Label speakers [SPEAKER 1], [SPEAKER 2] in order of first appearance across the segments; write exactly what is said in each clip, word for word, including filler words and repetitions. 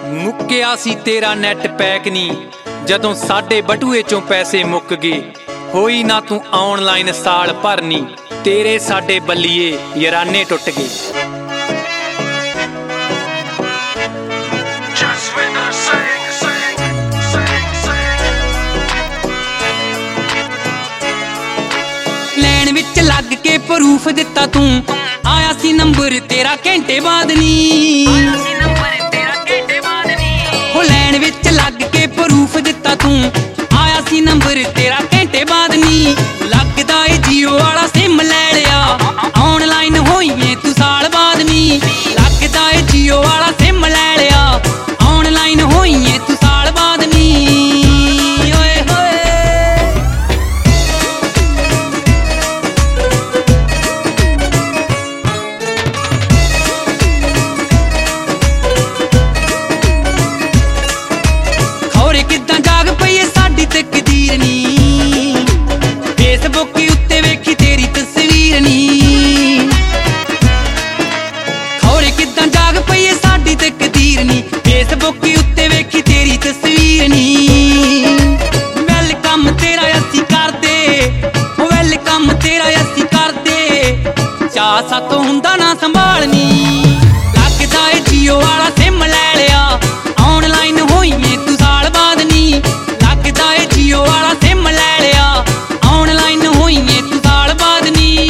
[SPEAKER 1] ਮੁੱਕਿਆ ਸੀ ਤੇਰਾ net pack ਨੀ ਜਦੋਂ ਸਾਡੇ ਬਟੂਏ ਚੋਂ ਪੈਸੇ ਮੁੱਕ ਗਏ। ਹੋਈ ਨਾ ਤੂੰ ਆਨਲਾਈਨ ਸਾਲ ਭਰਨੀ, ਤੇਰੇ ਸਾਡੇ ਬੱਲੀਏ ਯਾਰਾਨੇ ਟੁੱਟ ਗਏ। ਲੈਣ ਵਿੱਚ ਲੱਗ ਕੇ ਪ੍ਰੂਫ ਦਿੱਤਾ ਤੂੰ, ਆਇਆ ਸੀ ਨੰਬਰ ਤੇਰਾ ਘੰਟੇ ਬਾਅਦ ਨੀ। ਹੋ ਲੈਣ ਵਿੱਚ ਲੱਗ ਕੇ ਪ੍ਰੂਫ ਦਿੱਤਾ ਤੂੰ, ਆਇਆ ਸੀ ਨੰਬਰ ਤੇਰਾ ਘੰਟੇ ਬਾਅਦ ਨੀ। ਲੱਗਦਾ ਏ ਜੀਓ ਵਾਲਾ ਸਿਮ ਲੈ ਲਿਆ, ਆਨਲਾਈਨ ਹੋਈਏ ਤੂੰ ਸਾਲ ਬਾਅਦ ਨੀ। ਲੱਗਦਾ ਏ ਜੀਓ ਵਾਲਾ ਸਿਮ ਲੈ ਲਿਆ, ਆਨਲਾਈਨ ਹੋਈਏ ਤੂੰ ਸਾਲ ਬਾਅਦ ਨੀ। ਓਏ ਹੋਏ ਖੌਰੇ ਕਿੱਦਾਂ ਜਾਗ ਪਈ ਏ ਸਾਡੀ ਤਕਦੀਰ ਨੀ, ਫੇਸਬੁੱਕ ਉੱਤੇ ਵੇਖੀ ਤੇਰੀ ਤਸਵੀਰ ਨੀ। ਖੌਰੇ ਕਿੱਦਾਂ ਜਾਗ ਪਈ ਏ ਸਾਡੀ ਤਕਦੀਰ ਨੀ, ਫੇਸਬੁੱਕ ਉੱਤੇ ਵੇਖੀ ਤੇਰੀ ਤਸਵੀਰ ਨੀ। ਵੈਲਕਮ ਤੇਰਾ ਅਸੀਂ ਕਰਦੇ, ਵੈਲਕਮ ਤੇਰਾ ਅਸੀਂ ਕਰਦੇ, ਚਾਅ ਸਾਤੋਂ ਹੁੰਦਾ ਨਾ ਸੰਭਾਲਨੀ। ਲੱਗਦਾ ਏ ਜੀਓ ਵਾਲਾ ਸਿਮ ਲੈ ਲਿਆ, ਆਨਲਾਈਨ ਹੋਈਏ ਤੂੰ ਸਾਲ ਬਾਅਦ ਨੀ। ਲੱਗਦਾ ਏ ਜੀਓ ਵਾਲਾ ਸਿਮ ਲੈ ਲਿਆ, ਆਨਲਾਈਨ ਹੋਈਏ ਤੂੰ ਸਾਲ ਬਾਅਦ ਨੀ।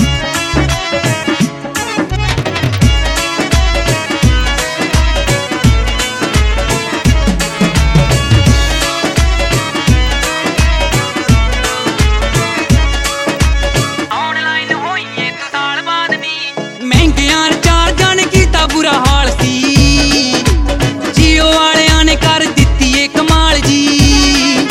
[SPEAKER 1] ਆਨਲਾਈਨ ਹੋਈਏ ਤੂੰ ਸਾਲ ਬਾਅਦ ਨੀ। ਮਹਿੰਗਿਆਂ ਰਿਚਾਰਜਾਂ ਨੇ ਕੀਤਾ ਬੁਰਾ ਹਾਲ ਸੀ, ਜੀਓ ਵਾਲਿਆਂ ਨੇ ਕਰ ਦਿੱਤੀ ਏ ਕਮਾਲ ਜੀ।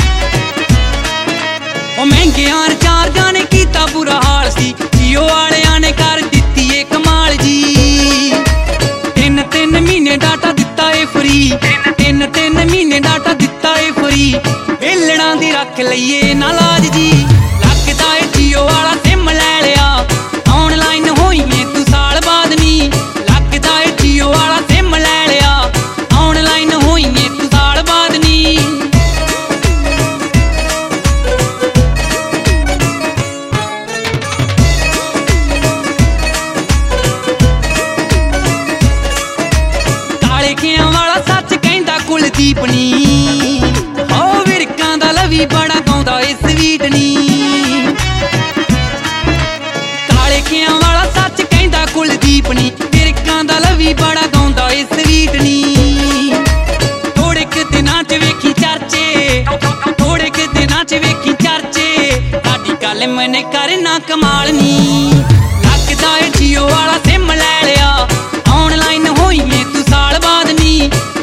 [SPEAKER 1] ਉਹ ਮਹਿੰਗਿਆਂ ਰਿਚਾਰਜਾਂ ਨੇ ਕੀਤਾ ਬੁਰਾ ਹਾਲ ਸੀ, ਜੀਓ ਵਾਲਿਆਂ ਨੇ ਕਰ ਦਿੱਤੀ ਏ ਕਮਾਲ ਜੀ। ਤਿੰਨ ਤਿੰਨ ਮਹੀਨੇ ਡਾਟਾ ਦਿੱਤਾ ਏ ਫਰੀ, ਤਿੰਨ ਤਿੰਨ ਮਹੀਨੇ ਡਾਟਾ ਦਿੱਤਾ ਏ ਫਰੀ, ਵੇਲਣਾ ਦੀ ਰੱਖ ਲਈਏ ਨਾ ਲਾਜ ਜੀ। ਲੱਗਦਾ ਏ ਜੀਓ ਵਾਲਾ ਸਿਮ ਲੈ ਲਿਆ, ਆਨਲਾਈਨ ਹੋਈਏ ਤੂੰ ਸਾਲ ਬਾਅਦ ਨੀ। ਲੱਗਦਾ ਏ ਜੀਓ ਵਾਲਾ ਸਿਮ ਲੈ ਲਿਆ, ਆਨਲਾਈਨ ਹੋਈਏ ਤੂੰ ਸਾਲ ਬਾਅਦ ਨੀ। ਕਾਲੇ ਖਿਆਂ ਵਾਲਾ ਸੱਚ ਕਹਿੰਦਾ ਕੁਲਦੀਪ ਨੀ, ਹੋ ਵਿਰਕਾਂ ਦਾ ਲਵੀ ਬੜਾ ਗਾਉਂਦਾ ਏ ਸਵੀਟ ਨੀ। ਕਾਲੇ ਖਿਆਂ ਵਾਲਾ ਸੱਚ ਕਹਿੰਦਾ ਕੁਲਦੀਪ ਨੀ, ਵਿਰਕਾਂ ਦਾ ਲਵੀ ਬੜਾ ਗਾਉਂਦਾ ਏ ਸਵੀਟ ਨੀ। ਥੋੜੇ ਕੁ ਦਿਨਾਂ ਚ ਵੇਖੀ ਚਰਚੇ, ਥੋੜੇ ਕੁ ਦਿਨਾਂ ਚ ਵੇਖੀ ਚਰਚੇ, ਸਾਡੀ ਗੱਲ ਮੈਨੇ ਕਰਨਾ ਕਮਾਲ ਨੀ। ਲੱਗਦਾ ਏ ਜੀਓ ਵਾਲਾ ਸਿਮ ਲੈ ਲਿਆ, ਆਨਲਾਈਨ ਹੋਈਏ ਤੂੰ ਸਾਲ ਬਾਅਦ ਨੀ।